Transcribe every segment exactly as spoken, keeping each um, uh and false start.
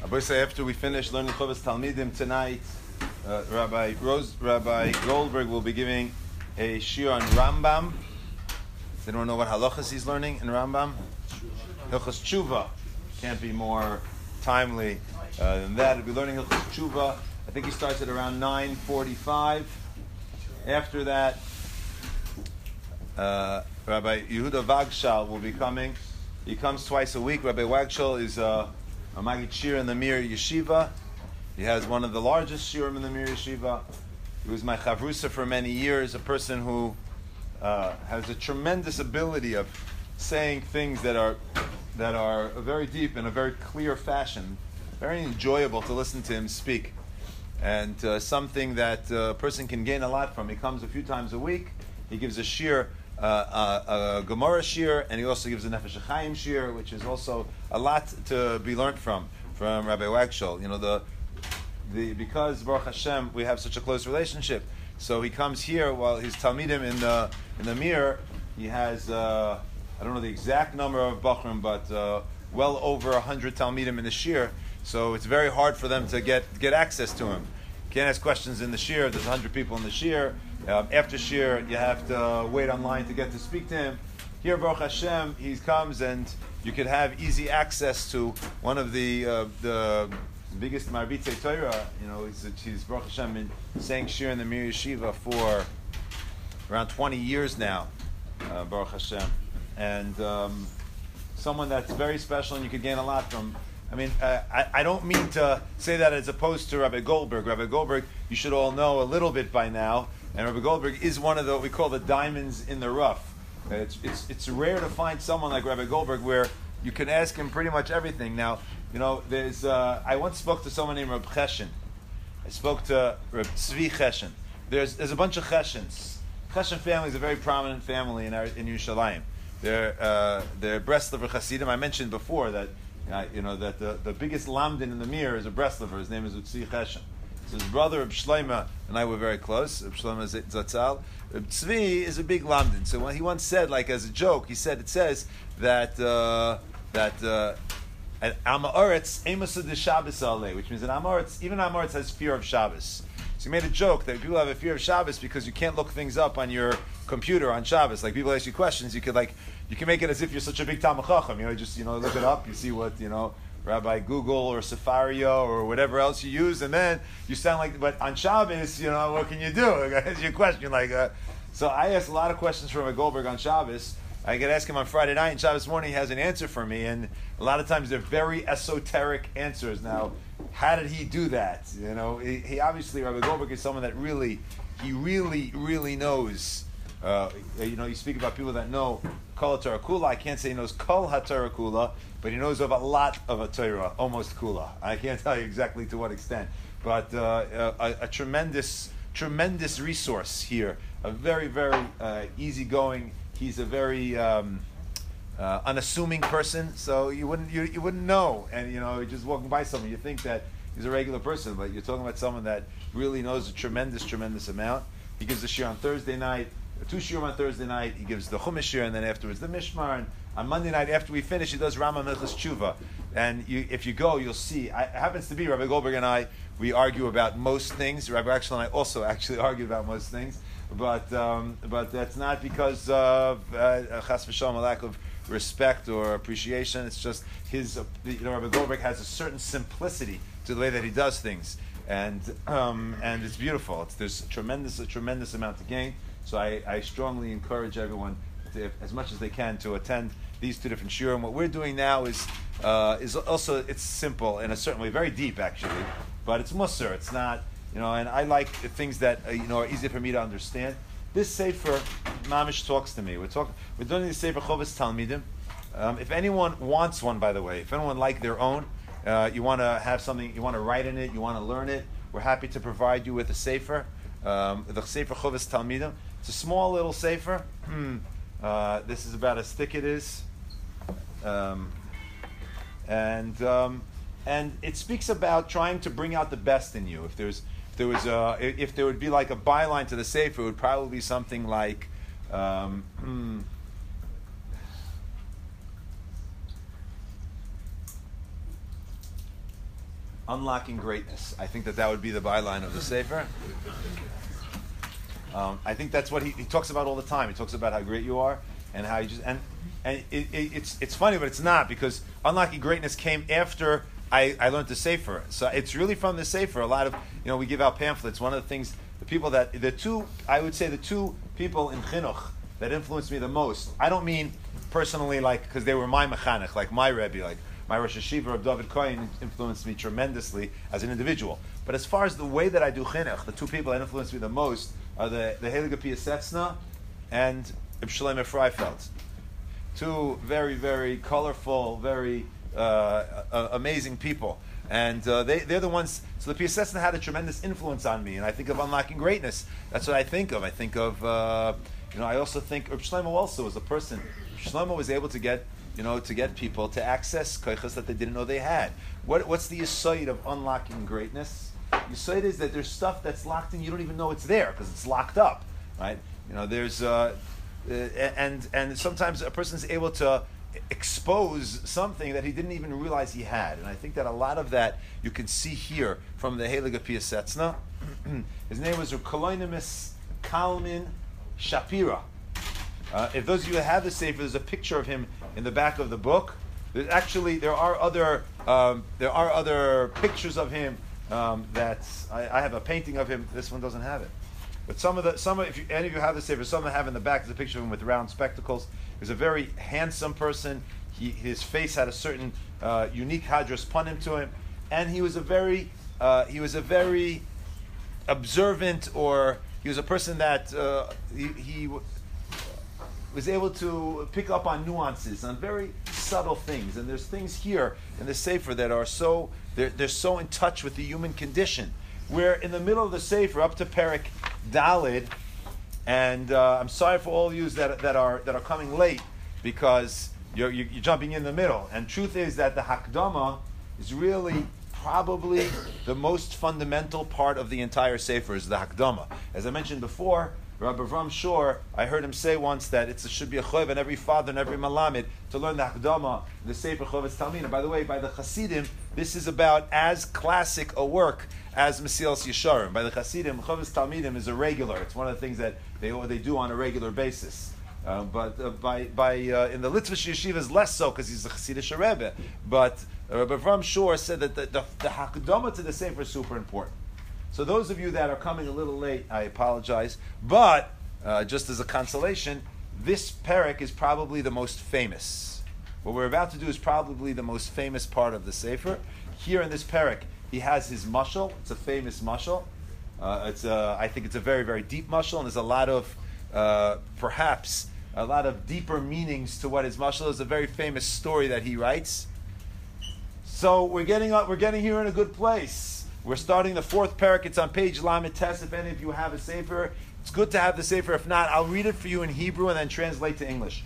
Abosai, after we finish learning Chovas Talmidim tonight, uh, Rabbi Rose, Rabbi Goldberg will be giving a shiur on Rambam. Does anyone know what halachas he's learning in Rambam? Hilchos Tshuva. Can't be more timely uh, than that. He'll be learning Hilchos Tshuva. I think he starts at around nine forty-five. After that, uh, Rabbi Yehuda Wagshal will be coming. He comes twice a week. Rabbi Wagshal is uh, a Magid Shir in the Mir Yeshiva. He has one of the largest shiurim in the Mir Yeshiva. He was my chavrusa for many years, a person who uh, has a tremendous ability of saying things that are that are very deep in a very clear fashion. Very enjoyable to listen to him speak. And uh, something that uh, a person can gain a lot from. He comes a few times a week. He gives a shir, uh, uh, a Gemara shir, and he also gives a Nefesh HaChaim shir, which is also a lot to be learned from, from Rabbi Wagshal. You know, the the because Baruch Hashem we have such a close relationship. So he comes here while he's Talmidim in the in the Mir. He has uh, I don't know the exact number of Bachrim, but uh, well over a hundred Talmidim in the shir. So it's very hard for them to get get access to him. You can't ask questions in the shir. There's a hundred people in the shir. Um, after shir, you have to wait online to get to speak to him. Here, Baruch Hashem, he comes and you could have easy access to one of the uh, the biggest Marbitei Torah. You know, he's, he's Baruch Hashem been saying shir in the Mir Yeshiva for around twenty years now. Uh, Baruch Hashem, and um, someone that's very special, and you could gain a lot from. I mean, uh, I, I don't mean to say that as opposed to Rabbi Goldberg. Rabbi Goldberg, you should all know a little bit by now, and Rabbi Goldberg is one of the what we call the diamonds in the rough. Uh, it's it's it's rare to find someone like Rabbi Goldberg where you can ask him pretty much everything. Now, you know, there's uh, I once spoke to someone named Reb Cheshin. I spoke to Reb Tzvi Cheshin. There's there's a bunch of Cheshins. Cheshin family is a very prominent family in our, in Yerushalayim. They're uh, they're Breslover Hasidim. I mentioned before that. Uh, you know that the, the biggest lamdin in the Mir is a Breslover. His name is Tzvi Cheshin. So his brother Reb Shlomo and I were very close. Reb Shlomo Zatzal. Reb Tzvi is a big lamdin. So when he once said, like as a joke, he said it says that uh, that uh, at Amaretz Amos of the Shabbos Ale, which means that Amaretz, even Amaretz has fear of Shabbos. So he made a joke that people have a fear of Shabbos because you can't look things up on your computer on Shabbos. Like people ask you questions, you could like you can make it as if you're such a big Talmid Chacham. You know, just you know look it up, you see what you know Rabbi Google or Safario or whatever else you use, and then you sound like. But on Shabbos, you know, what can you do? That's your question. Like, uh, so I asked a lot of questions from Rabbi Goldberg on Shabbos. I could ask him on Friday night, and Shabbos morning he has an answer for me, and a lot of times they're very esoteric answers. Now, how did he do that? You know, he, he obviously, Rabbi Goldberg is someone that really, he really, really knows. Uh, you know, you speak about people that know Kol HaTorah Kula. I can't say he knows Kol HaTorah Kula, but he knows of a lot of a Torah, almost Kula. I can't tell you exactly to what extent, but uh, a, a tremendous, tremendous resource here. A very, very uh, easygoing. He's a very um, uh, unassuming person, so you wouldn't you, you wouldn't know. And you know, just walking by someone, you think that he's a regular person, but you're talking about someone that really knows a tremendous, tremendous amount. He gives the shir on Thursday night, two shiurim on Thursday night. He gives the Chumash shir, and then afterwards the Mishmar. And on Monday night, after we finish, he does Rambam Hilchos Tshuva. And you, if you go, you'll see. I, it happens to be Rabbi Goldberg and I. We argue about most things. Rabbi Axel and I also actually argue about most things. But um, but that's not because of uh, chas v'shalom, a lack of respect or appreciation. It's just his. Uh, you know, Rabbi Goldberg has a certain simplicity to the way that he does things, and um, and it's beautiful. It's, there's a tremendous a tremendous amount to gain. So I, I strongly encourage everyone, to, if, as much as they can, to attend these two different shiurim. What we're doing now is uh, is also it's simple in a certain way, very deep actually, but it's musar. It's not. You know, and I like the things that uh, you know are easy for me to understand. This sefer, Mamish talks to me. We're talking. We're doing this sefer Chovas Talmidim. Um, if anyone wants one, by the way, if anyone like their own, uh, you want to have something, you want to write in it, you want to learn it, we're happy to provide you with a sefer. Um, the sefer Chovas Talmidim. It's a small little sefer. uh, this is about as thick it is, um, and um, and it speaks about trying to bring out the best in you. If there's There was a, if there would be like a byline to the sefer, it would probably be something like, um, hmm, Unlocking Greatness. I think that that would be the byline of the Sefer. Um, I think that's what he, he talks about all the time. He talks about how great you are and how you just and and it, it, it's it's funny, but it's not, because Unlocking Greatness came after I, I learned the Sefer. So it's really from the Sefer. A lot of, you know, we give out pamphlets. One of the things, the people that the two I would say the two people in Chinuch that influenced me the most. I don't mean personally like because they were my mechanech, like my Rebbe, like my Rosh Hashiva of David Cohen influenced me tremendously as an individual. But as far as the way that I do chinuch, the two people that influenced me the most are the the Heilige Piasetzna and Reb Shlomo Freifeld. Two very, very colorful, very uh, uh, amazing people. And uh, they, they're the ones, so the Piasetzna had a tremendous influence on me. And I think of Unlocking Greatness. That's what I think of. I think of, uh, you know, I also think Reb Shlomo also was a person. Reb Shlomo was able to get You know, to get people to access koichas that they didn't know they had. What, what's the yesod of unlocking greatness? Yesod is that there's stuff that's locked in, you don't even know it's there because it's locked up, right? You know, there's uh, uh, and and sometimes a person's able to expose something that he didn't even realize he had, and I think that a lot of that you can see here from the Heilige Piasetzna. His name was Kolonimus Kalman Shapira. Uh, if those of you that have the Sefer, there's a picture of him in the back of the book. There's actually, there are other um, there are other pictures of him um, that I, I have a painting of him. This one doesn't have it, but some of the some of, if you, any of you have the Sefer, some that have in the back is a picture of him with round spectacles. He was a very handsome person. He, his face had a certain uh, unique hadras panim to him, and he was a very uh, he was a very observant, or he was a person that uh, he. he was able to pick up on nuances, on very subtle things. And there's things here in the Sefer that are so, they're, they're so in touch with the human condition. We're in the middle of the Sefer, up to Perek Dalid, and uh, I'm sorry for all of you that, that, are, that are coming late, because you're, you're, you're jumping in the middle. And truth is that the Hakdama is really probably the most fundamental part of the entire Sefer, is the Hakdama. As I mentioned before, Rabbi Avram Shor, I heard him say once that it should be a choiv on every father and every malamed to learn the Hakdama, the Sefer Chovetz Talmid. And by the way, by the Hasidim, this is about as classic a work as Mesilas Yesharim. By the Hasidim, Chovetz Talmidim is a regular. It's one of the things that they they do on a regular basis. Uh, but uh, by by uh, in the Litvish yeshivas less so, because he's a Chassidish Rebbe. But uh, Rabbi Avram Shor said that the, the, the Hakdama to the Sefer is super important. So those of you that are coming a little late, I apologize. But uh, just as a consolation, this perek is probably the most famous. What we're about to do is probably the most famous part of the Sefer. Here in this perek, he has his mashal. It's a famous mashal. Uh, it's a, I think it's a very, very deep mashal, and there's a lot of, uh, perhaps, a lot of deeper meanings to what his mashal is. A very famous story that he writes. So we're getting up, we're getting here in a good place. We're starting the fourth parak. It's on page Lamed Tes. If any of you have a Sefer, it's good to have the Sefer. If not, I'll read it for you in Hebrew and then translate to English.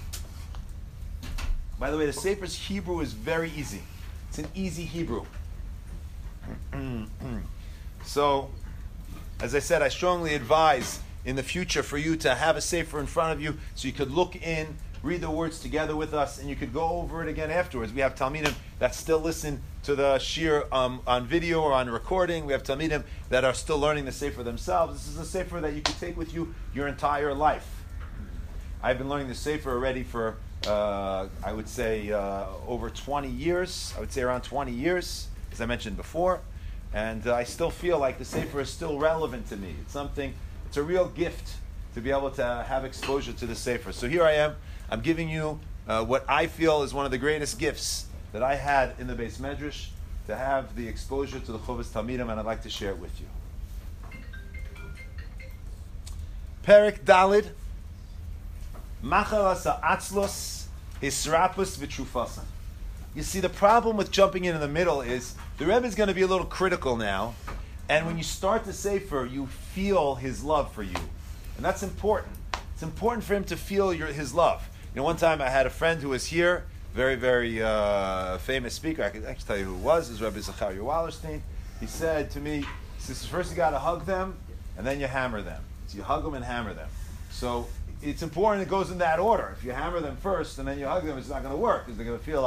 By the way, the Sefer's Hebrew is very easy. It's an easy Hebrew. So, as I said, I strongly advise in the future for you to have a Sefer in front of you so you could look in, read the words together with us, and you could go over it again afterwards. We have Talmidim that still listen to the Shir um, on video or on recording. We have Talmidim that are still learning the Sefer themselves. This is a Sefer that you can take with you your entire life. I've been learning the Sefer already for, uh, I would say, uh, over twenty years. I would say around twenty years, as I mentioned before. And uh, I still feel like the Sefer is still relevant to me. It's something, it's a real gift to be able to have exposure to the Sefer. So here I am. I'm giving you uh, what I feel is one of the greatest gifts that I had in the Beis Medrash, to have the exposure to the Chovetz Talmidim, and I'd like to share it with you. Perek Dalid, Machalas Atzlos, Hisrapus V'Trufasan. You see, the problem with jumping in in the middle is the Rebbe is going to be a little critical now, and when you start the Sefer, you feel his love for you, and that's important. It's important for him to feel your, his love. You know, one time I had a friend who was here, very, very uh, famous speaker. I can actually tell you who it was. It was Rabbi Zachariah Wallerstein. He said to me, he says, first you got to hug them, and then you hammer them. So you hug them and hammer them. So it's important it goes in that order. If you hammer them first and then you hug them, it's not going to work, because they're going to feel like,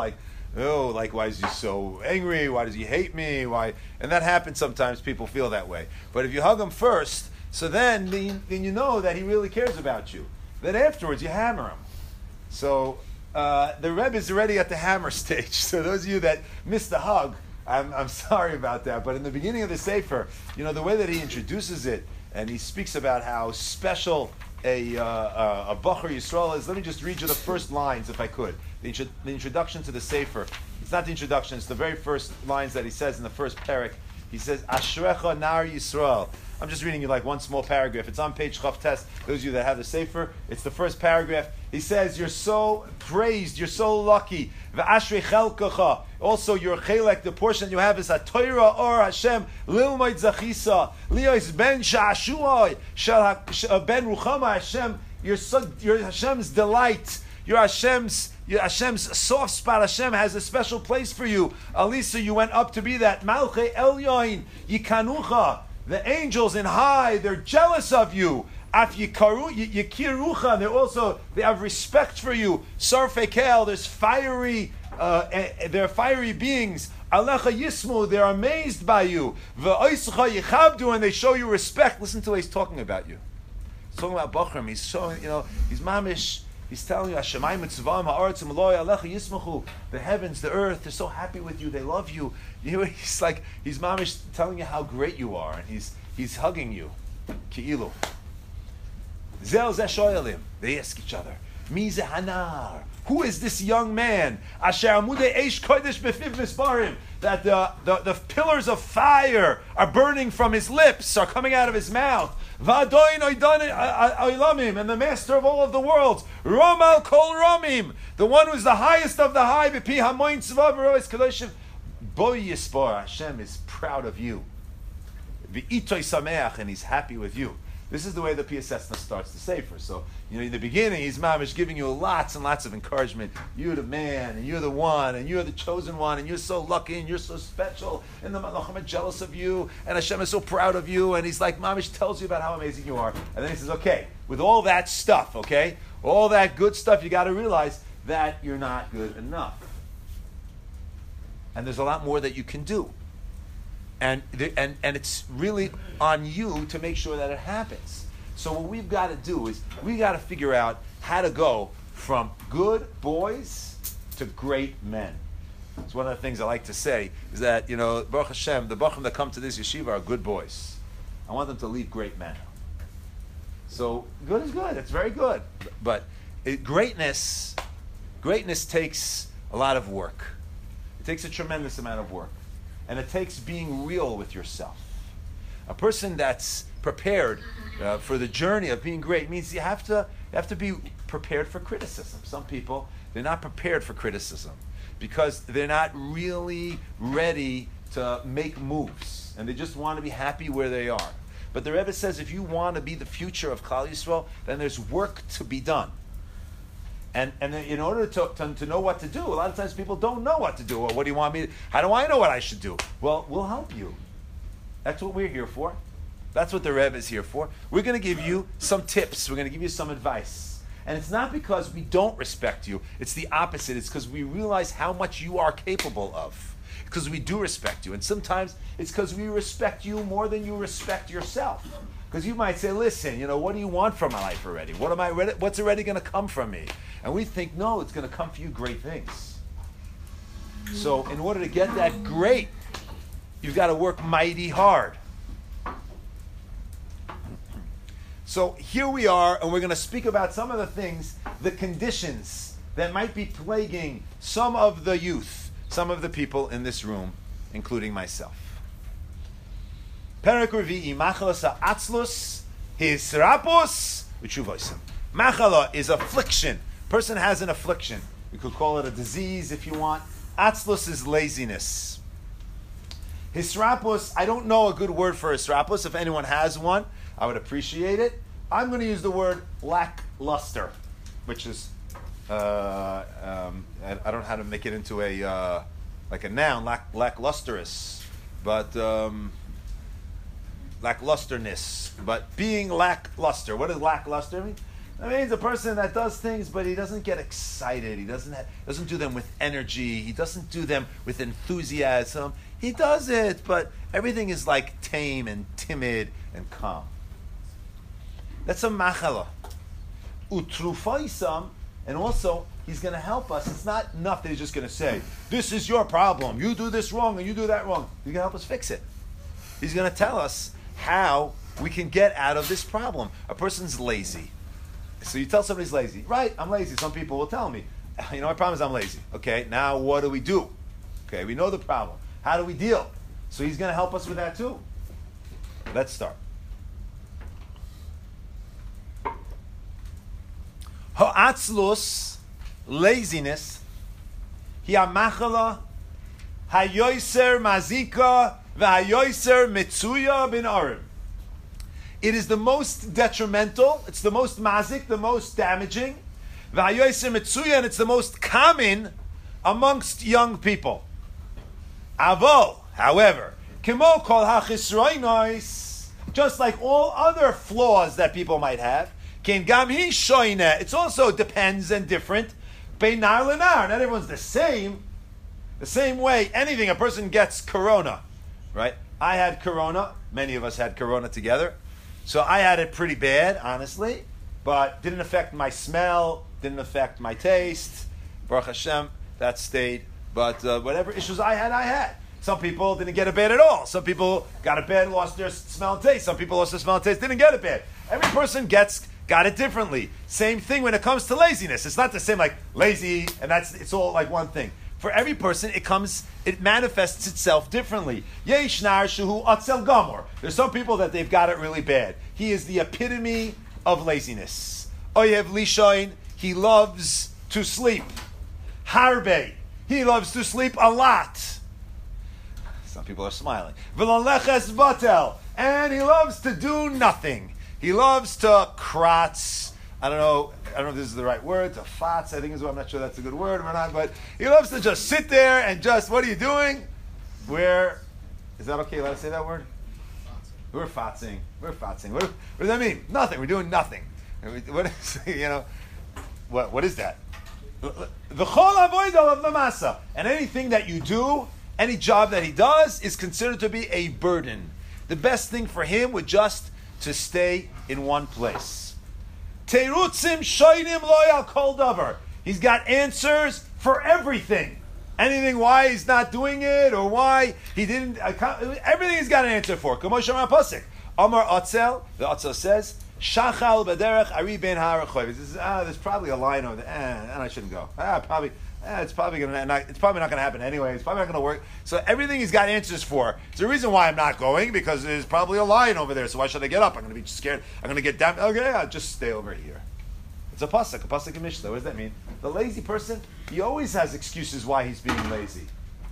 oh, like, why is he so angry? Why does he hate me? Why? And that happens sometimes. People feel that way. But if you hug him first, so then, then, then you know that he really cares about you. Then afterwards, you hammer him. So uh, the Rebbe is already at the hammer stage. So those of you that missed the hug, I'm, I'm sorry about that. But in the beginning of the Sefer, you know, the way that he introduces it, and he speaks about how special a uh, uh, a Bachar Yisrael is. Let me just read you the first lines, if I could. The, intro- the introduction to the Sefer. It's not the introduction, it's the very first lines that he says in the first parak. He says, Ashrecha Nar Yisrael. I'm just reading you like one small paragraph. It's on page Chav Tes. Those of you that have the Sefer, it's the first paragraph. He says, you're so praised, you're so lucky. V'ashrei chelkacha. Also, your chelek, the portion you have is a Torah or Hashem, lilmoid zachisa, liois ben sha'ashuai, shal ben ruchama Hashem, your son, your Hashem's delight, your Hashem's Your Hashem's soft spot. Hashem has a special place for you. Alisa, you went up to be that. Malchei Elyoin, Yikanucha. The angels in high, they're jealous of you. Af Yikaru, Yikirucha, they're also, they have respect for you. Sarfekel, there's fiery, uh, they're fiery beings. Alecha Yismu, they're amazed by you. V'oischa Yichabdu, and they show you respect. Listen to what he's talking about you. He's talking about Bachram. He's showing, you know, he's mamish. He's telling you, Hashemayim Tzvam Ha'aretz M'loy Alecha Yismachu. The heavens, the earth, they're so happy with you. They love you. You know, he's like, he's mamish telling you how great you are, and he's he's hugging you. Ki'ilu. Zel Zeh Shoyalim. They ask each other, Mi Zeh Hanar. Who is this young man? Asher Amudei Eish Kodesh Befiv Misparim. That the, the, the pillars of fire are burning from his lips, are coming out of his mouth. V'adoin oilamim, and the master of all of the worlds. Romal kol romim, the one who is the highest of the high. B'pi hamoin tzvav v'rois kadoshim. Bo yispor, Hashem is proud of you. V'itoy sameach, and he's happy with you. This is the way the P S S starts the Sefer. So, you know, in the beginning, he's mamish giving you lots and lots of encouragement. You're the man, and you're the one, and you're the chosen one, and you're so lucky, and you're so special, and the Malachim are jealous of you, and Hashem is so proud of you, and he's like, mamish tells you about how amazing you are. And then he says, okay, with all that stuff, okay, all that good stuff, you got to realize that you're not good enough. And there's a lot more that you can do. And, and and it's really on you to make sure that it happens. So what we've got to do is we got to figure out how to go from good boys to great men. It's one of the things I like to say is that, you know, Baruch Hashem, the Bachim that come to this yeshiva are good boys. I want them to leave great men. So good is good. It's very good. But it, greatness, greatness takes a lot of work. It takes a tremendous amount of work. And it takes being real with yourself. A person that's prepared uh, for the journey of being great means you have to you have to be prepared for criticism. Some people, they're not prepared for criticism because they're not really ready to make moves, and they just want to be happy where they are. But the Rebbe says if you want to be the future of Klal Yisrael, then there's work to be done. And and in order to, to to know what to do, a lot of times people don't know what to do. Well, what do you want me to, how do I know what I should do? Well, we'll help you. That's what we're here for. That's what the Rebbe is here for. We're going to give you some tips. We're going to give you some advice. And it's not because we don't respect you. It's the opposite. It's because we realize how much you are capable of. Because we do respect you. And sometimes it's because we respect you more than you respect yourself. Because you might say, listen, you know, what do you want from my life already? What am I ready, what's already going to come from me? And we think, no, it's going to come for you great things. So in order to get that great, you've got to work mighty hard. So here we are, and we're going to speak about some of the things, the conditions that might be plaguing some of the youth, some of the people in this room, including myself. Perek Revi'i, Machalas ha'atzlus, hisrapos, v'tshuvosim. Machala is affliction. Person has an affliction. We could call it a disease if you want. Atzlus is laziness. Hisrapos, I don't know a good word for hisrapos. If anyone has one, I would appreciate it. I'm going to use the word lackluster, which is, uh, um, I, I don't know how to make it into a, uh, like a noun, lack, lacklusterous, but, um, lacklusterness, but being lackluster. What does lackluster mean? That means a person that does things, but he doesn't get excited. He doesn't have, doesn't do them with energy. He doesn't do them with enthusiasm. He does it, but everything is like tame and timid and calm. That's a machala. Utrufaisam, and also he's going to help us. It's not enough that he's just going to say, "This is your problem. You do this wrong and you do that wrong." He's going to help us fix it. He's going to tell us how we can get out of this problem. A person's lazy. So you tell somebody's lazy. Right, I'm lazy. Some people will tell me, you know, my problem is I'm lazy. Okay, now what do we do? Okay, we know the problem. How do we deal? So he's going to help us with that too. Let's start. Ha'atzlus, laziness, hi ha'machala, ha'yoiser mazika, v'ha'yoiser mitzuya bin arim. It is the most detrimental, it's the most mazik, the most damaging. V'hayoser mitzuya, and it's the most common amongst young people. Avol, however, kimo kol hachisroinos, just like all other flaws that people might have, ken gam hi shoine, it also depends and different. Beinar lenar, not everyone's the same. The same way, anything, a person gets corona, right? I had corona, many of us had corona together. So I had it pretty bad, honestly, but didn't affect my smell, didn't affect my taste. Baruch Hashem, that stayed. But uh, whatever issues I had, I had. Some people didn't get it bad at all. Some people got it bad, lost their smell and taste. Some people lost their smell and taste, didn't get it bad. Every person gets got it differently. Same thing when it comes to laziness. It's not the same like lazy, and that's it's all like one thing. For every person, it comes, it manifests itself differently. Yeshnar shuhu atzel gamor. There's some people that they've got it really bad. He is the epitome of laziness. Oyev lishoin, he loves to sleep. Harbe, he loves to sleep a lot. Some people are smiling. V'laleches batel, and he loves to do nothing. He loves to kratz. I don't know. I don't know if this is the right word. To fatz, I think is what I'm not sure that's a good word or not. But he loves to just sit there and just. What are you doing? We're. Is that okay? Let us say that word. We're fatzing. We're fatzing. What, what does that mean? Nothing. We're doing nothing. What is, you know? What? What is that? The chol avodah of lamasa, and anything that you do, any job that he does, is considered to be a burden. The best thing for him would just to stay in one place. Terutzim shoinim loyal kol davar. He's got answers for everything. Anything why he's not doing it or why he didn't. Everything he's got an answer for. Kamo shama pasik. Amar Atzel. The Atzel says, Shachal b'derech ari ben harachoy. Ah, there's probably a line over there. Eh, and I shouldn't go. Ah, probably. Eh, it's probably gonna. Not, it's probably not going to happen anyway. It's probably not going to work. So everything he's got answers for. It's the reason why I'm not going because there's probably a lion over there. So why should I get up? I'm going to be scared. I'm going to get down. Okay, I'll just stay over here. It's a pasuk, a pasuk in Mishnah. What does that mean? The lazy person, he always has excuses why he's being lazy.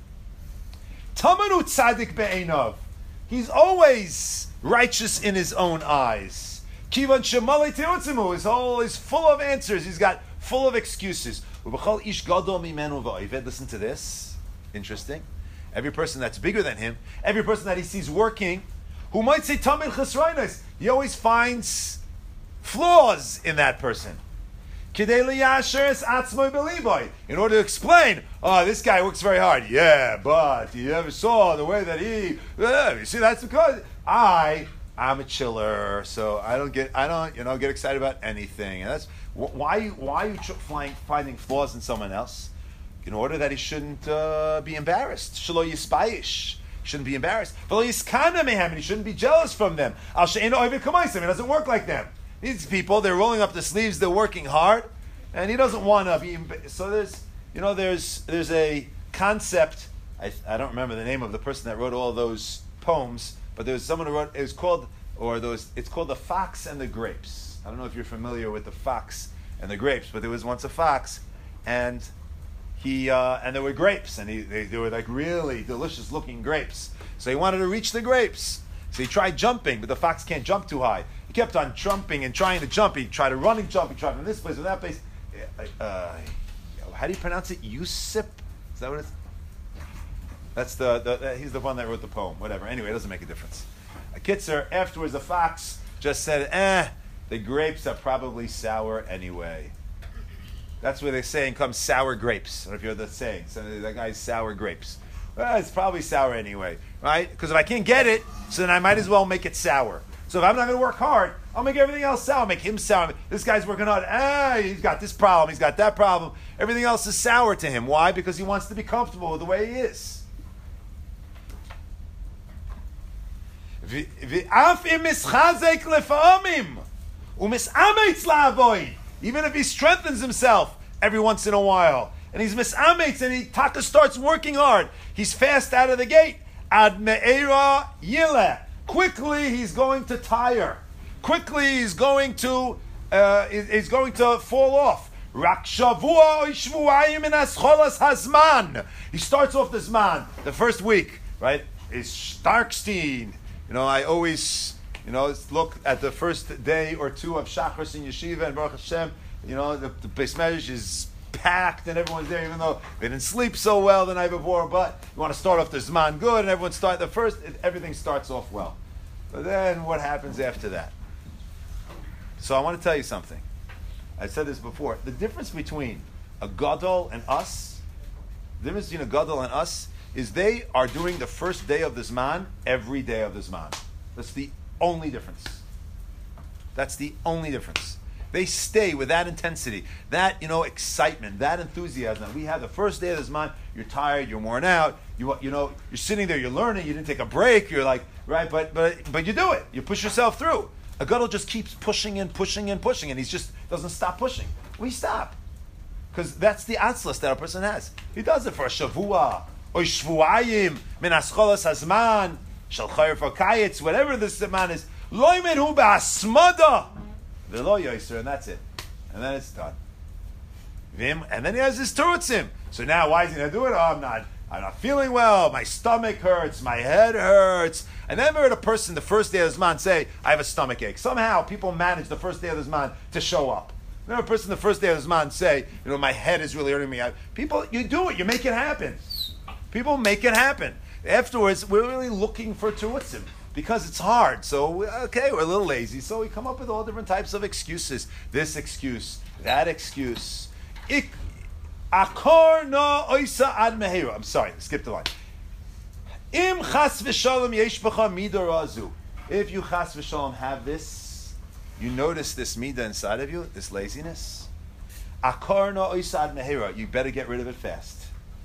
Tamanu tzadik be'enov. He's always righteous in his own eyes. Kivan shemale teotzimu. His whole is full of answers. He's got full of excuses. Listen to this. Interesting. Every person that's bigger than him, every person that he sees working, who might say tamid chesrainos, he always finds flaws in that person. In order to explain, oh, this guy works very hard. Yeah, but you ever saw the way that he? Uh, you see, that's because I, I'm a chiller, so I don't get, I don't, you know, get excited about anything. And that's why, why are you flying, finding flaws in someone else? In order that he shouldn't uh, be embarrassed. Shelo yispayish. Shouldn't be embarrassed. V'lo yiskana mehem. He shouldn't be jealous from them. Al she'eino oived k'maisem. He doesn't work like them. These people, they're rolling up the sleeves, they're working hard, and he doesn't want to be. So there's, you know, there's there's a concept. I, I don't remember the name of the person that wrote all those poems, but there was someone who wrote. It was called, or those. It's called The Fox and the Grapes. I don't know if you're familiar with the fox and the grapes, but there was once a fox, and he uh, and there were grapes, and he, they, they were like really delicious looking grapes. So he wanted to reach the grapes. So he tried jumping, but the fox can't jump too high. He kept on jumping and trying to jump. He tried a running jump. He tried from this place to that place. Uh, how do you pronounce it? Yusip? Is that what it is? That's the, the, the he's the one that wrote the poem. Whatever. Anyway, it doesn't make a difference. A kitzer, afterwards the fox just said, eh, the grapes are probably sour anyway. That's where they're saying come sour grapes. I don't know if you're the saying. So that guy's sour grapes. Well, it's probably sour anyway, right? Because if I can't get it, so then I might as well make it sour. So if I'm not going to work hard, I'll make everything else sour. I'll make him sour. This guy's working hard. Ah, he's got this problem. He's got that problem. Everything else is sour to him. Why? Because he wants to be comfortable with the way he is. Even if he strengthens himself every once in a while, and he's misametz, and he taka starts working hard, he's fast out of the gate. Ad me'era yileh. Quickly, he's going to tire. Quickly, he's going to uh, he's going to fall off. Rak shavua shvuayim min ascholas hazman. He starts off this man the first week, right? Is Starkstein. You know, I always, you know, look at the first day or two of Shachris in Yeshiva, and Baruch Hashem, you know, the, the Beis Medrash is packed and everyone's there, even though they didn't sleep so well the night before. But you want to start off the Zman good, and everyone start the first. It, everything starts off well, but then what happens after that? So I want to tell you something. I said this before. The difference between a gadol and us, the difference between a gadol and us, is they are doing the first day of the Zman every day of the Zman. That's the only difference. That's the only difference. They stay with that intensity, that, you know, excitement, that enthusiasm. We have the first day of the Zman, you're tired, you're worn out, you you know, you're sitting there, you're learning, you didn't take a break, you're like, right, but but but you do it. You push yourself through. A gadol just keeps pushing and pushing and pushing, and he just doesn't stop pushing. We stop. Because that's the atzlas that a person has. He does it for a shavua, or shvuayim, min ascholas hazman, shel chayr for kayetz, whatever this man is. Lo yimedhu ba'asmada, v'lo yoser, and that's it. And then it's done. And then he has his terutzim. So now, why is he going to do it? Oh, I'm not, I'm not feeling well. My stomach hurts. My head hurts. I never heard a person the first day of the Zman say, I have a stomach ache. Somehow people manage the first day of the Zman to show up. I never heard a person the first day of the Zman say, you know, my head is really hurting me. I, people, you do it. You make it happen. People make it happen. Afterwards, we're really looking for terutzim because it's hard. So, okay, we're a little lazy. So we come up with all different types of excuses. This excuse, that excuse. Ik, akor no oisa ad mehera. I'm sorry, skip the line. Im chas v'shalom yesh b'cha midah razu. If you chas v'shalom have this, you notice this midah inside of you, this laziness. Akor no oisa ad mehera. You better get rid of it fast.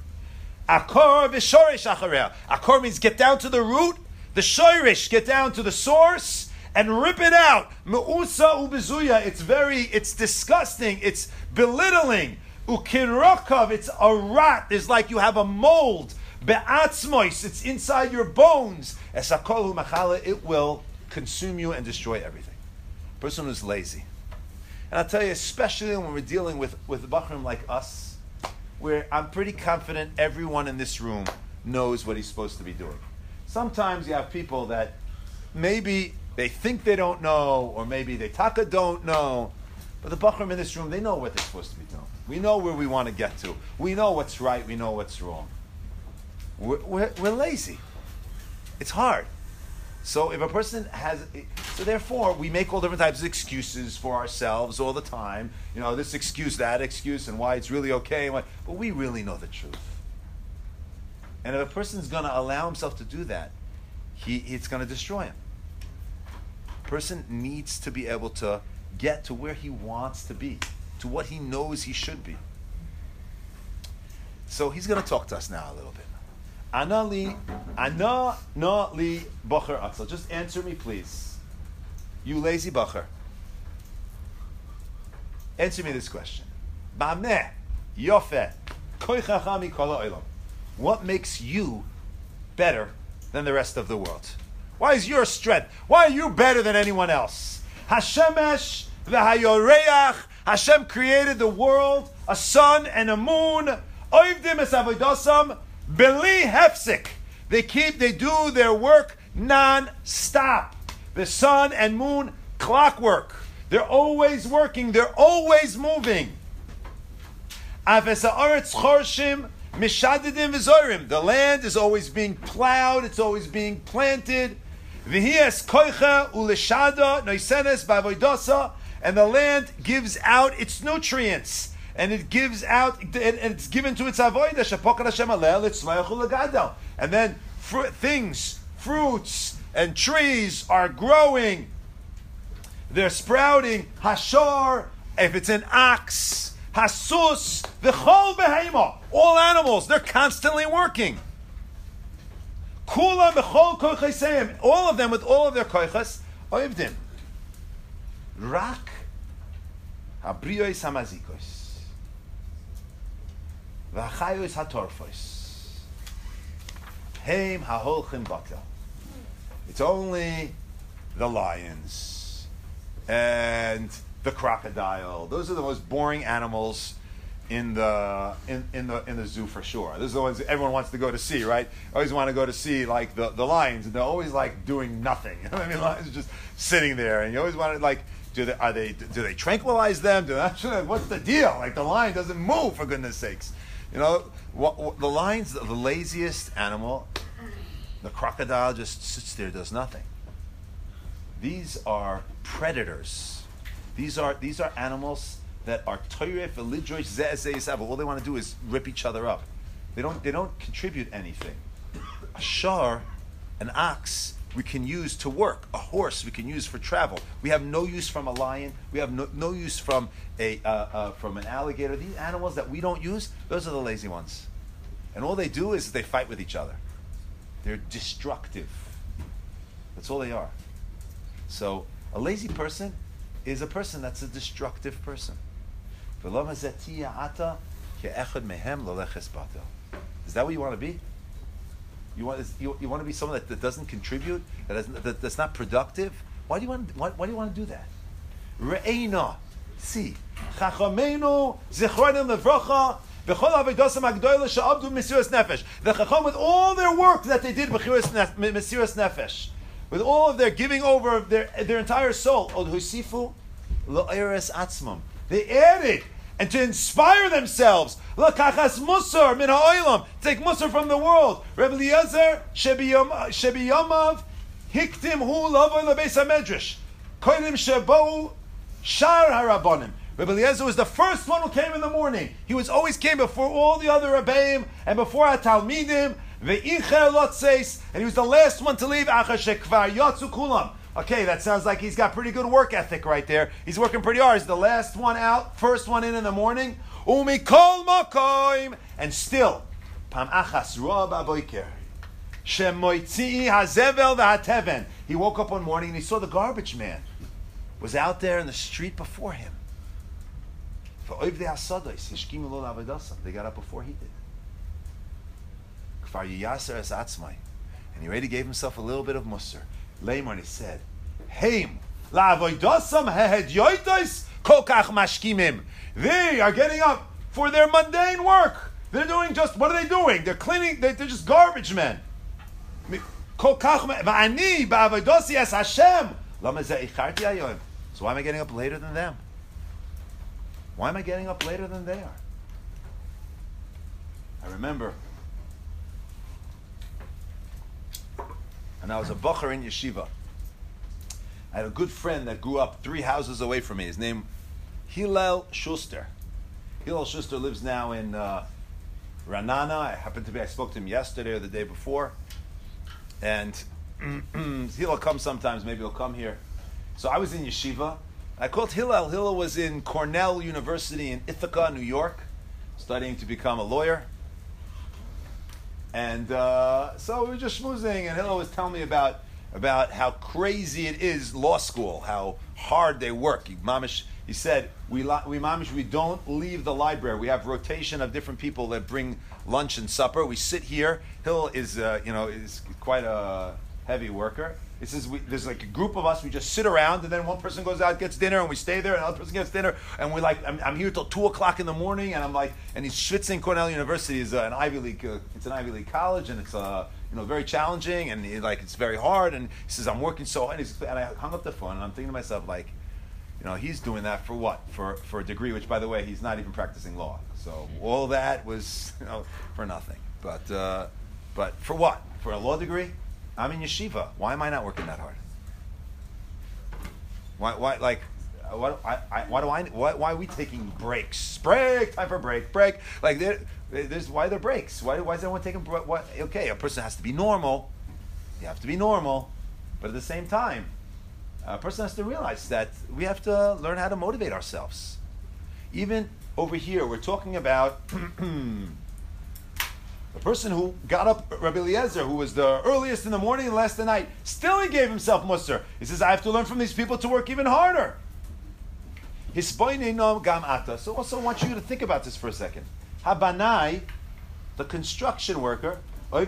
Akor v'shorish achareha. Akor means get down to the root. The shorish, get down to the source and rip it out. Me'usa ubezuya. It's very, it's disgusting. It's belittling. Ukirokov. It's a rot. It's like you have a mold. Be'atzmois. It's inside your bones. Esakolu machala. It will consume you and destroy everything. Person who's lazy. And I'll tell you, especially when we're dealing with with bachrim like us, where I'm pretty confident everyone in this room knows what he's supposed to be doing. Sometimes you have people that maybe they think they don't know, or maybe they taka don't know, but the bachrim in this room, they know what they're supposed to be doing. We know where we want to get to. We know what's right. We know what's wrong. We're, we're, we're lazy. It's hard. So if a person has, so therefore we make all different types of excuses for ourselves all the time. You know, this excuse, that excuse, and why it's really okay. And why, but we really know the truth. And if a person's going to allow himself to do that, he it's going to destroy him. A person needs to be able to get to where he wants to be, to what he knows he should be. So he's going to talk to us now a little bit. Ana li, ana na li bacher atzel. Just answer me, please. You lazy bacher. Answer me this question. Ba'meh, yofeh, koi chachami kol ha'olam. What makes you better than the rest of the world? Why is your strength? Why are you better than anyone else? Hashemesh v'hayoreach. Hashem created the world, a sun and a moon. Oivdim es avoidosam beli hefsik. They keep, they do their work non-stop. The sun and moon, clockwork. They're always working. They're always moving. Aves ha'aretz chorshim. Mishadidim v'zorim. The land is always being plowed. It's always being planted. V'hies koicha ulishada noisenes b'avoidasa, and the land gives out its nutrients, and it gives out, and it's given to its avoida. Shapokar Hashem alel itzlayach ulegadel, and then fr- things, fruits, and trees are growing. They're sprouting. Hashor, if it's an ox, hasus, v'chol behema, all animals, they're constantly working. Kula b'chol koicheseim, all of them with all of their koiches, oivdim. Rak habriyos hamazikos, v'achayos hatorfos, heim haholchim batel. It's only the lions and the crocodile. Those are the most boring animals in the in, in the in the zoo for sure. Those are the ones everyone wants to go to see, right? Always want to go to see like the, the lions, and they're always like doing nothing. I mean, lions are just sitting there, and you always want to like, do they are they do they tranquilize them? Do they, what's the deal? Like the lion doesn't move, for goodness sakes. You know, what, what, the lion's the laziest animal. The crocodile just sits there, does nothing. These are predators. These are these are animals that are toiref elidrosh ze'ezeisav. All they want to do is rip each other up. They don't they don't contribute anything. A shar, an ox, we can use to work. A horse we can use for travel. We have no use from a lion. We have no, no use from a uh, uh, from an alligator. These animals that we don't use, those are the lazy ones. And all they do is they fight with each other. They're destructive. That's all they are. So a lazy person is a person that's a destructive person. Is that what you want to be? You want you, you want to be someone that, that doesn't contribute, that, doesn't, that that's not productive? Why do you want why, why do you want to do that? Re'ena, see, Chachamenu zichronim levracha. The Chacham, with all their work that they did, Mesiras Nefesh, with all of their giving over of their, their entire soul, they added, and to inspire themselves, L'kachas Musar min ha'olam, take Musar from the world. Rebbe Eliezer, Shebiyamav, Hiktim hu lavoy lebeis hamedrash, Koidim shebou shar harabanim. Rebbe Eliezer was the first one who came in the morning. He was always came before all the other Rebbeim and before HaTalmidim, ve'icher lotzeis, and he was the last one to leave. Achar shekvar yatzu kulam. Okay, that sounds like he's got pretty good work ethic right there. He's working pretty hard. He's the last one out, first one in in the morning. Umikol makoim, and still, pam achas roa ba'boiker, shemoitzi hazevel v'hateven. He woke up one morning and he saw the garbage man was out there in the street before him. They got up before he did. And he already gave himself a little bit of musar. Leiman, he said, Heim, they are getting up for their mundane work. They're doing just, what are they doing? They're cleaning, they're just garbage men. So why am I getting up later than them? Why am I getting up later than they are? I remember, and I was a bacher in yeshiva. I had a good friend that grew up three houses away from me. His name, Hillel Schuster. Hillel Schuster lives now in uh, Ranana. I happened to be, I spoke to him yesterday or the day before. And he'll come sometimes, maybe he'll come here. So I was in yeshiva. I called Hillel. Hillel was in Cornell University in Ithaca, New York, studying to become a lawyer. And uh, so we were just schmoozing, and Hillel was telling me about, about how crazy it is, law school, how hard they work. He, mamish, he said, we, we, mamish, we don't leave the library. We have rotation of different people that bring lunch and supper. We sit here. Hillel is, uh, you know, is quite a heavy worker. He says, we, there's like a group of us, we just sit around, and then one person goes out, gets dinner, and we stay there, and another person gets dinner, and we're like, I'm, I'm here till two o'clock in the morning, and I'm like, and he's schwitzing. Cornell University is uh, an Ivy League, uh, it's an Ivy League college, and it's, uh, you know, very challenging, and he, like, it's very hard, and he says, I'm working so hard, and, he's, and I hung up the phone, and I'm thinking to myself, like, you know, he's doing that for what? For, for a degree, which, by the way, he's not even practicing law. So all that was, you know, for nothing. But, uh, but for what? For a law degree? I'm in yeshiva. Why am I not working that hard? Why, why, like, what, I, I, why do I, why, why are we taking breaks? Break, time for break, break. Like, there, there's, why are there breaks? Why, why is everyone taking, what, okay, a person has to be normal. You have to be normal. But at the same time, a person has to realize that we have to learn how to motivate ourselves. Even over here, we're talking about the person who got up, Rabbi Eliezer, who was the earliest in the morning and last at night, still he gave himself musar. He says, I have to learn from these people to work even harder. So also I want you to think about this for a second. Habanai, the construction worker, he's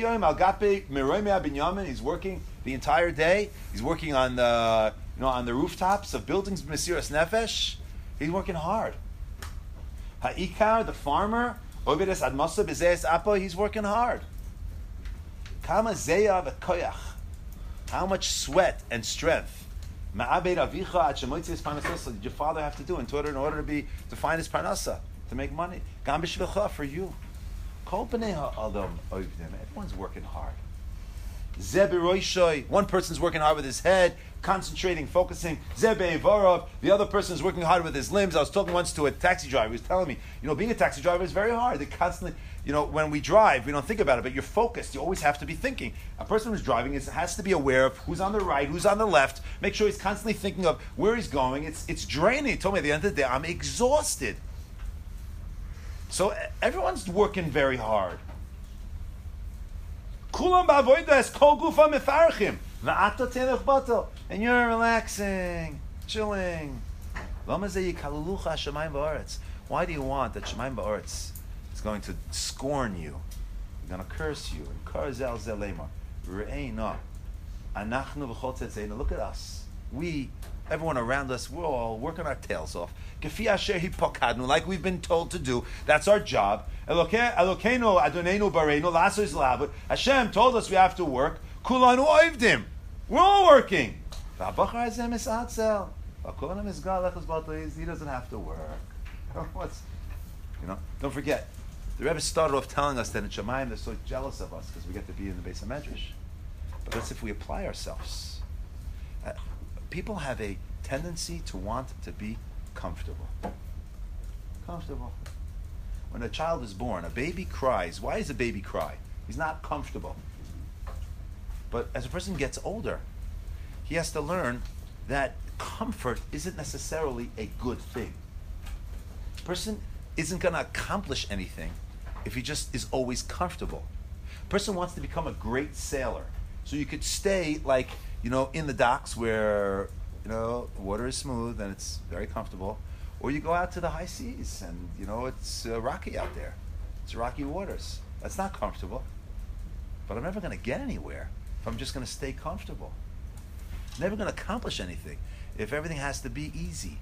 working the entire day. He's working on the, you know, on the rooftops of buildings, Mesiras Nefesh. He's working hard. Ha'ikar, the farmer, he's working hard. Kama zeya v'koyach. How much sweat and strength did your father have to do in order, in order to be to find his parnasa, to make money? Gam b'shvilcha, for you. Kol b'nei ha'adam oivdim. Everyone's working hard. One person's working hard with his head, concentrating, focusing. The other person is working hard with his limbs. I was talking once to a taxi driver. He was telling me, you know, being a taxi driver is very hard. They constantly, you know, when we drive, we don't think about it, but you're focused. You always have to be thinking. A person who's driving is, has to be aware of who's on the right, who's on the left. Make sure he's constantly thinking of where he's going. It's it's draining. He told me at the end of the day, I'm exhausted. So everyone's working very hard. Kulam ba'avodas kol gufa mefarchim va'ata tenech batel, and you're relaxing, chilling. Lama zeh yikalucha shamayim ba'aretz. Why do you want that shamayim ba'aretz is going to scorn you, going to curse you? And karzel zelema re'ena anachnu v'chol tzedzeinu. Look at us. We, everyone around us, we're all working our tails off. Gefi asher hipokadnu, like we've been told to do. That's our job. Elokeinu adonenu bareinu lasos labut. Hashem told us we have to work. Kulanu oivdim. We're all working. He doesn't have to work. What's, you know? Don't forget, the Rebbe started off telling us that in Shemayim they're so jealous of us because we get to be in the Beis HaMedrash. But that's if we apply ourselves. Uh, people have a tendency to want to be comfortable. Comfortable. When a child is born, a baby cries. Why does a baby cry? He's not comfortable. But as a person gets older, he has to learn that comfort isn't necessarily a good thing. A person isn't going to accomplish anything if he just is always comfortable. A person wants to become a great sailor. So you could stay like, you know, in the docks where, you know, the water is smooth and it's very comfortable. Or you go out to the high seas and, you know, it's uh, rocky out there. It's rocky waters. That's not comfortable. But I'm never going to get anywhere if I'm just going to stay comfortable. I'm never going to accomplish anything if everything has to be easy.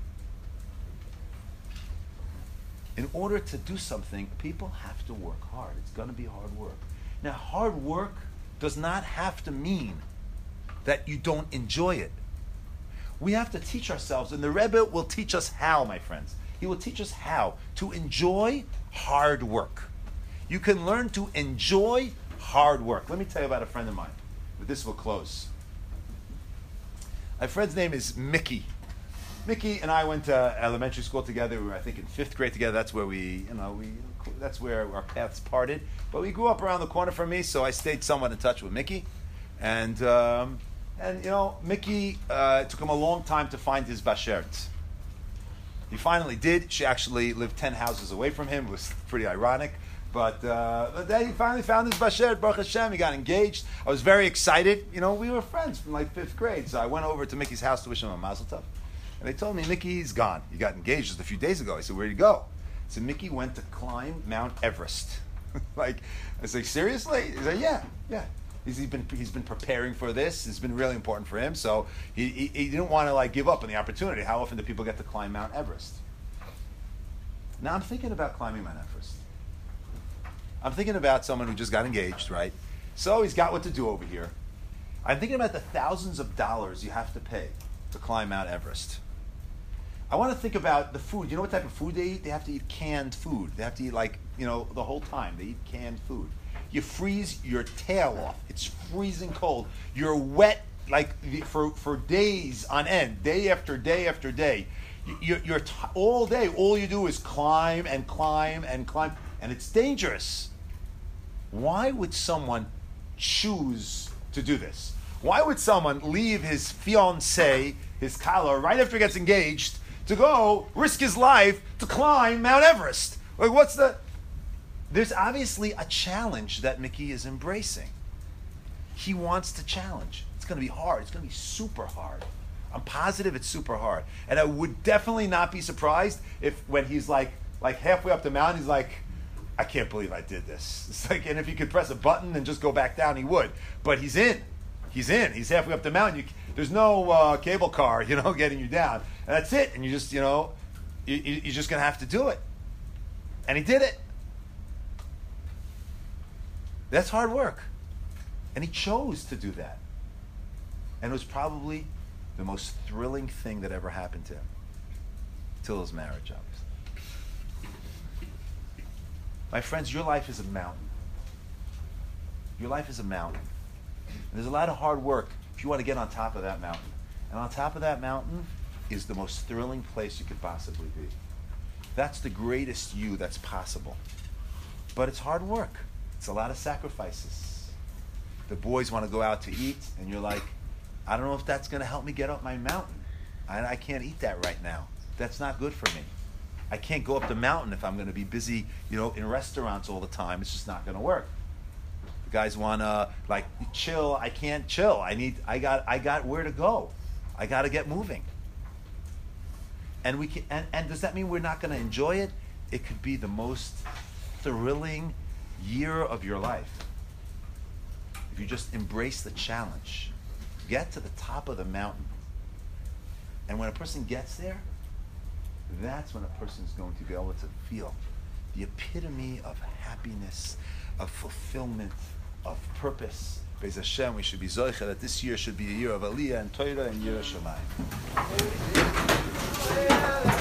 In order to do something, people have to work hard. It's going to be hard work. Now, hard work does not have to mean that you don't enjoy it. We have to teach ourselves, and the Rebbe will teach us how, my friends. He will teach us how to enjoy hard work. You can learn to enjoy hard work. Let me tell you about a friend of mine. But this will close. My friend's name is Mickey. Mickey and I went to elementary school together. We were, I think, in fifth grade together. That's where we, you know, we, that's where our paths parted. But we grew up around the corner from me, so I stayed somewhat in touch with Mickey. And, um, and you know, Mickey, uh, it took him a long time to find his bashert. He finally did. She actually lived ten houses away from him. It was pretty ironic. But, uh, but then he finally found his bashert, Baruch Hashem. He got engaged. I was very excited. You know, we were friends from like fifth grade. So I went over to Mickey's house to wish him a mazel tov. And they told me, Mickey's gone. He got engaged just a few days ago. I said, where'd he go? I said, Mickey went to climb Mount Everest. Like, I said, seriously? He said, yeah, yeah. He's, he's been he's been preparing for this. It's been really important for him. So he, he, he didn't want to like give up on the opportunity. How often do people get to climb Mount Everest? Now I'm thinking about climbing Mount Everest. I'm thinking about someone who just got engaged, right? So he's got what to do over here. I'm thinking about the thousands of dollars you have to pay to climb Mount Everest. I want to think about the food. You know what type of food they eat? They have to eat canned food. They have to eat like, you know, the whole time. They eat canned food. you freeze your tail off. It's freezing cold. You're wet like for, for days on end, day after day after day. You're, you're t- all day, all you do is climb and climb and climb, and it's dangerous. Why would someone choose to do this? Why would someone leave his fiancée, his kala, right after he gets engaged, to go risk his life to climb Mount Everest? Like, what's the... There's obviously a challenge that Mickey is embracing. He wants to challenge. It's going to be hard. It's going to be super hard. I'm positive it's super hard. And I would definitely not be surprised if when he's like like halfway up the mountain, he's like, I can't believe I did this. It's like, and if he could press a button and just go back down, he would. But he's in. He's in. He's halfway up the mountain. You, there's no uh, cable car, you know, getting you down. And that's it. And you just, you know, you, you're just going to have to do it. And he did it. That's hard work. And he chose to do that. And it was probably the most thrilling thing that ever happened to him. Till his marriage, obviously. My friends, your life is a mountain. Your life is a mountain. And there's a lot of hard work if you want to get on top of that mountain. And on top of that mountain is the most thrilling place you could possibly be. That's the greatest you that's possible. But it's hard work. It's a lot of sacrifices. The boys want to go out to eat, and you're like, I don't know if that's going to help me get up my mountain. I, I can't eat that right now. That's not good for me. I can't go up the mountain if I'm going to be busy, you know, in restaurants all the time. It's just not going to work. The guys want to like chill. I can't chill. I need. I got. I got where to go. I got to get moving. And we can. And, and does that mean we're not going to enjoy it? It could be the most thrilling year of your life if you just embrace the challenge. Get to the top of the mountain. And when a person gets there, that's when a person is going to be able to feel the epitome of happiness, of fulfillment, of purpose. Be'ez Hashem, we should be zoicha that this year should be a year of Aliyah and Torah and Yerushalayim.